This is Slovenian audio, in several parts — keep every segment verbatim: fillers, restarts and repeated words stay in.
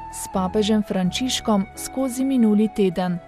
s papežem Frančiškom skozi minuli teden.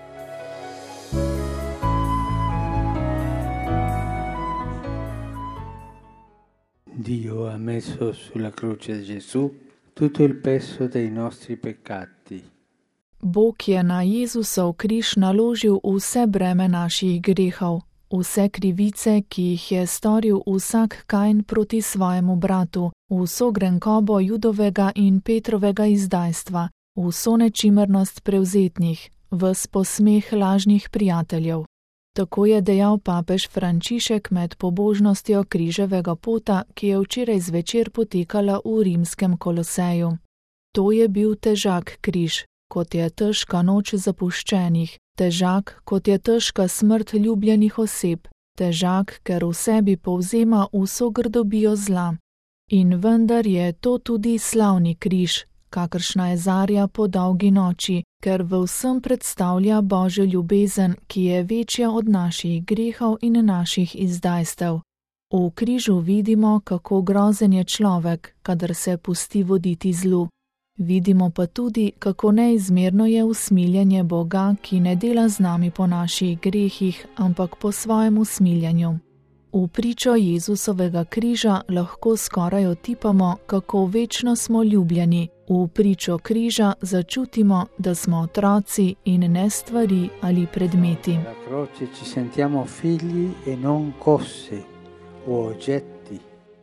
Dio ha messo sulla croce di Gesù tutto il peso dei nostri peccati. Bog je na Jezusov križ naložil vse breme naših grehov, vse krivice, ki jih je storil vsak Kain proti svojemu bratu, vso grenkobo Judovega in Petrovega izdajstva, vso nečimrnost prevzetnih, ves posmeh lažnih prijateljev. Tako je dejal papež Frančišek med pobožnostjo križevega pota, ki je včeraj zvečer potekala v rimskem Koloseju. To je bil težak križ, kot je težka noč zapuščenih, težak, kot je težka smrt ljubljenih oseb, težak, ker v sebi povzema vso grdobijo zla. In vendar je to tudi slavni križ, kakršna je zarja po dolgi noči, ker v vsem predstavlja Božjo ljubezen, ki je večja od naših grehov in naših izdajstev. V križu vidimo, kako grozen je človek, kadar se pusti voditi zlu. Vidimo pa tudi, kako neizmerno je usmiljenje Boga, ki ne dela z nami po naših grehih, ampak po svojem usmiljenju. V pričo Jezusovega križa lahko skoraj otipamo, kako večno smo ljubljeni. V pričo križa začutimo, da smo otroci in ne stvari ali predmeti. Na croce ci sentiamo figli e non cose o oggetti.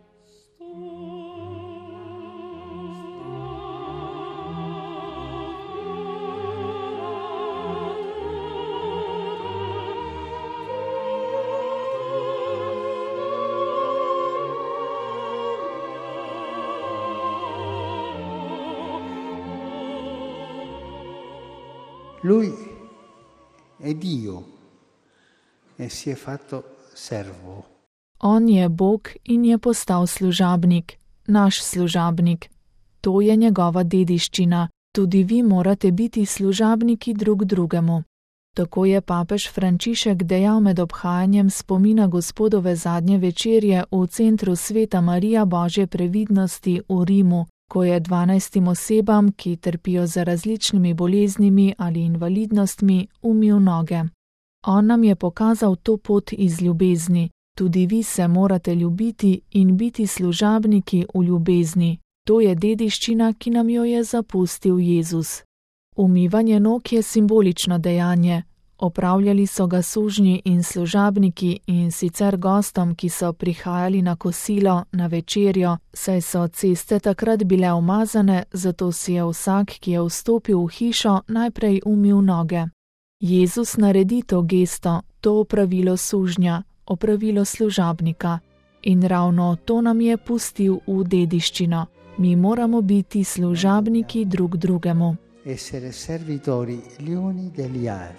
Lui è Dio e si è fatto servo. On je Bog in je postal služabnik, naš služabnik. To je njegova dediščina, tudi vi morate biti služabniki drug drugemu. Tako je papež Frančišek dejal med obhajanjem spomina Gospodove zadnje večerje v centru Sveta Marija Božje previdnosti v Rimu, ko je dvanajstim osebam, ki trpijo za različnimi boleznimi ali invalidnostmi, umil noge. On nam je pokazal to pot iz ljubezni. Tudi vi se morate ljubiti in biti služabniki v ljubezni. To je dediščina, ki nam jo je zapustil Jezus. Umivanje nog je simbolično dejanje. Opravljali so ga sužnji in služabniki in sicer gostom, ki so prihajali na kosilo, na večerjo, saj so ceste takrat bile umazane, zato si je vsak, ki je vstopil v hišo, najprej umil noge. Jezus naredi to gesto, to opravilo sužnja, opravilo služabnika. In ravno to nam je pustil v dediščino. Mi moramo biti služabniki drug drugemu. Essere servitori gli uni degli altri.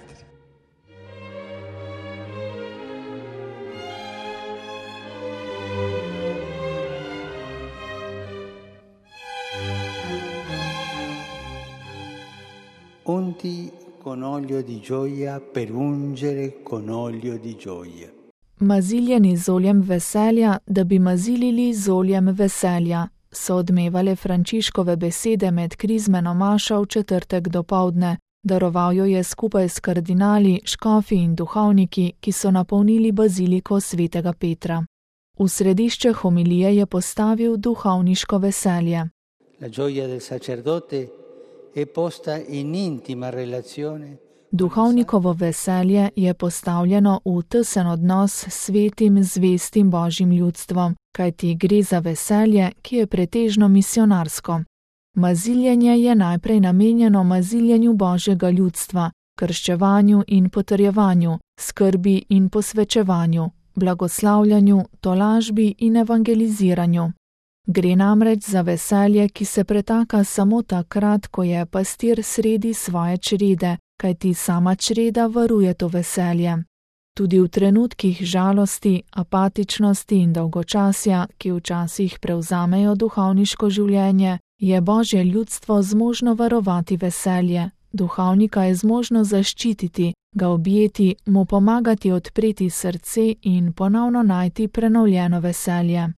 Unti con olio di gioia per ungere con olio di gioia. Maziljeni z oljem veselja, da bi mazilili z oljem veselja, so odmevale Frančiškove besede med krizmeno mašo v četrtek dopoldne. Daroval jo je skupaj s kardinali, škofi in duhovniki, ki so napolnili baziliko svetega Petra. V središče homilije je postavil duhovniško veselje. La gioia del sacerdote è posta in intima relazione. Duhovnikovo veselje je postavljeno v tesen odnos s svetim, zvestim Božjim ljudstvom, kajti gre za veselje, ki je pretežno misionarsko. Maziljenje je najprej namenjeno maziljenju Božjega ljudstva, krščevanju in potrjevanju, skrbi in posvečevanju, blagoslavljanju, tolažbi in evangeliziranju. Gre namreč za veselje, ki se pretaka samo takrat, ko je pastir sredi svoje črede, kajti sama čreda varuje to veselje. Tudi v trenutkih žalosti, apatičnosti in dolgočasja, ki včasih prevzamejo duhovniško življenje, je Božje ljudstvo zmožno varovati veselje, duhovnika je zmožno zaščititi, ga objeti, mu pomagati odpreti srce in ponovno najti prenovljeno veselje.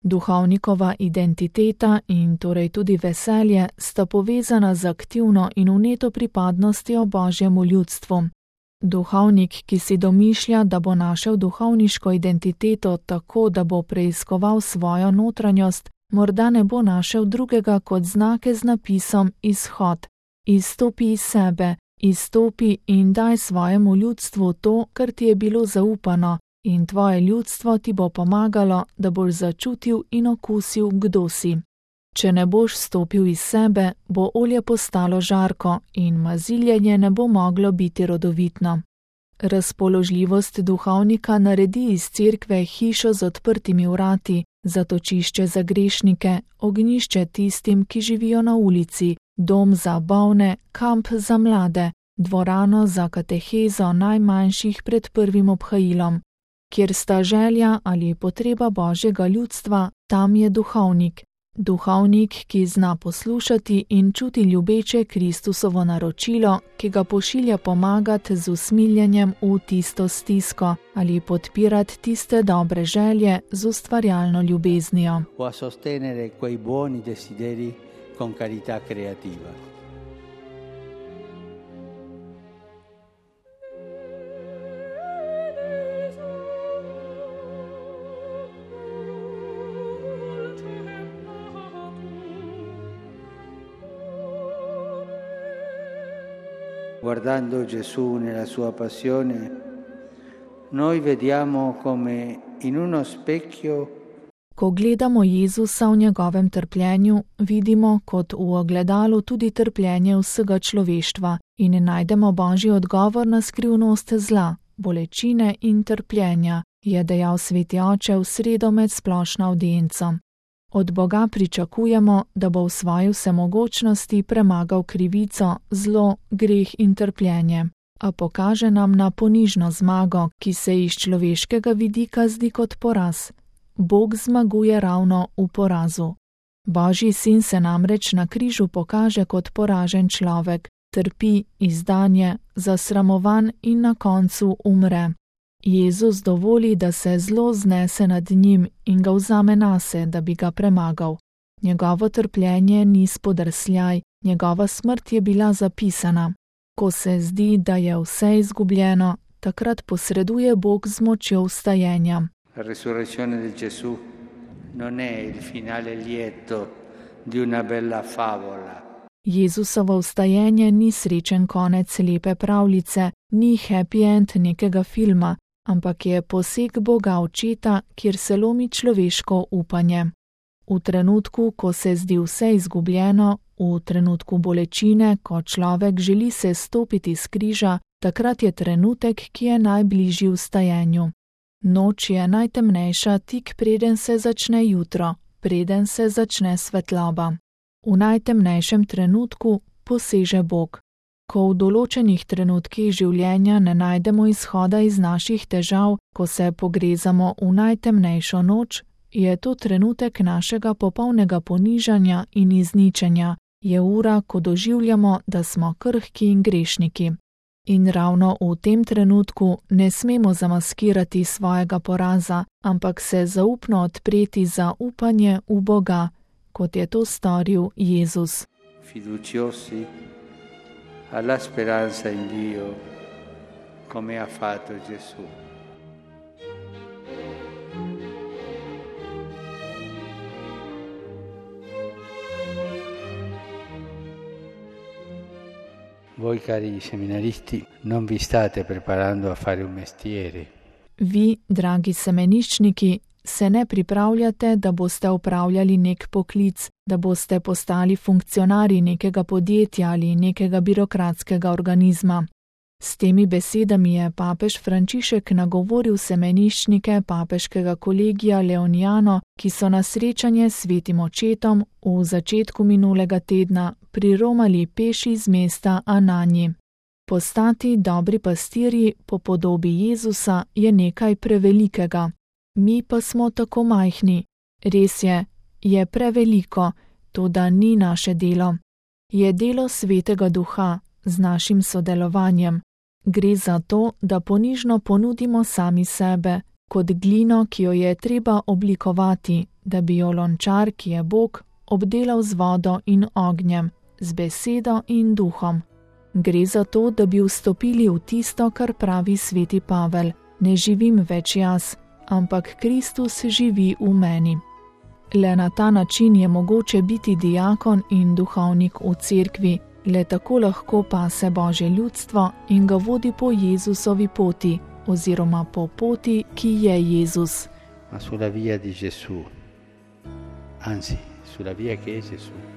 Duhovnikova identiteta in torej tudi veselje sta povezana z aktivno in vneto pripadnostjo Božjemu ljudstvu. Duhovnik, ki si domišlja, da bo našel duhovniško identiteto tako, da bo preiskoval svojo notranjost, morda ne bo našel drugega kot znake z napisom izhod. Izstopi iz sebe, izstopi in daj svojemu ljudstvu to, kar ti je bilo zaupano, in tvoje ljudstvo ti bo pomagalo, da boš začutil in okusil, kdo si. Če ne boš stopil iz sebe, bo olje postalo žarko in maziljenje ne bo moglo biti rodovitno. Razpoložljivost duhovnika naredi iz cerkve hišo z odprtimi vrati, zatočišče za grešnike, ognjišče tistim, ki živijo na ulici, dom za bolne, kamp za mlade, dvorano za katehezo najmanjših pred prvim obhajilom. Kjer sta želja ali potreba Božjega ljudstva, tam je duhovnik. Duhovnik, ki zna poslušati in čuti ljubeče Kristusovo naročilo, ki ga pošilja pomagati z usmiljenjem v tisto stisko ali podpirati tiste dobre želje z ustvarjalno ljubeznijo. O a sostenere quei buoni desideri con carità creativa. Guardando Gesù nella sua passione, noi vediamo come in uno specchio. Ko gledamo Jezusa v njegovem trpljenju, vidimo kot v ogledalu tudi trpljenje vsega človeštva in najdemo Božji odgovor na skrivnost zla, bolečine in trpljenja, je dejal sveti oče v sredo med splošno avdienco. Od Boga pričakujemo, da bo v svoji vsemogočnosti premagal krivico, zlo, greh in trpljenje, a pokaže nam na ponižno zmago, ki se iz človeškega vidika zdi kot poraz. Bog zmaguje ravno v porazu. Božji sin se namreč na križu pokaže kot poražen človek, trpi, izdanje, zasramovan in na koncu umre. Jezus dovoli, da se zlo znese nad njim in ga vzame nase, da bi ga premagal. Njegovo trpljenje ni spodrsljaj, njegova smrt je bila zapisana. Ko se zdi, da je vse izgubljeno, takrat posreduje Bog z močjo vstajenja. La resurrezione di Gesù non è il finale lieto di una bella favola. Jezusovo vstajenje ni srečen konec lepe pravljice, ni happy end nekega filma, ampak je poseg Boga Očeta, kjer se lomi človeško upanje. V trenutku, ko se zdi vse izgubljeno, v trenutku bolečine, ko človek želi se stopiti s križa, takrat je trenutek, ki je najbližji vstajenju. Noč je najtemnejša tik preden se začne jutro, preden se začne svetloba. V najtemnejšem trenutku poseže Bog. Ko v določenih trenutkih življenja ne najdemo izhoda iz naših težav, ko se pogrezamo v najtemnejšo noč, je to trenutek našega popolnega ponižanja in izničenja, je ura, ko doživljamo, da smo krhki in grešniki. In ravno v tem trenutku ne smemo zamaskirati svojega poraza, ampak se zaupno odpreti za upanje v Boga, kot je to storil Jezus. Fiduciosi alla speranza in Dio, come ha fatto Gesù. Voi cari seminaristi non vi state preparando a fare un mestiere. Vi, dragi semeniščniki, se ne pripravljate, da boste upravljali nek poklic, da boste postali funkcionarji nekega podjetja ali nekega birokratskega organizma. S temi besedami je papež Frančišek nagovoril semeniščnike papeškega kolegija Leonijano, ki so na srečanje s svetim očetom v začetku minulega tedna priromali peš iz mesta Ananji. Postati dobri pastirji po podobi Jezusa je nekaj prevelikega. Mi pa smo tako majhni. Res je, je preveliko, toda ni naše delo. Je delo Svetega Duha z našim sodelovanjem. Gre za to, da ponižno ponudimo sami sebe, kot glino, ki jo je treba oblikovati, da bi jo lončar, ki je Bog, obdelal z vodo in ognjem, z besedo in duhom. Gre za to, da bi vstopili v tisto, kar pravi sveti Pavel: ne živim več jaz, ampak Kristus živi v meni. Le na ta način je mogoče biti diakon in duhovnik v cerkvi, le tako lahko pase Božje ljudstvo in ga vodi po Jezusovi poti, oziroma po poti, ki je Jezus. Ma sulla via di Gesù, anzi, sulla via che è Gesù.